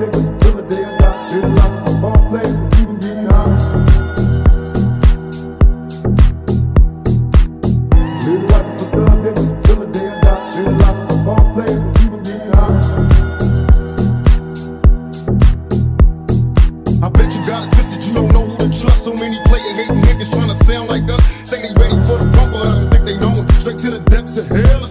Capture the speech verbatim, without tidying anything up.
niggas till the day I die. It's like a ball player, even getting high. Live like a thug nigga till the day I die. It's like a ball player, even getting high. I bet you got it twisted, you don't know who to trust. So many player hating niggas trying to sound like us. Say they ready for the fumble, I don't think they know it. Straight to the depths of hell.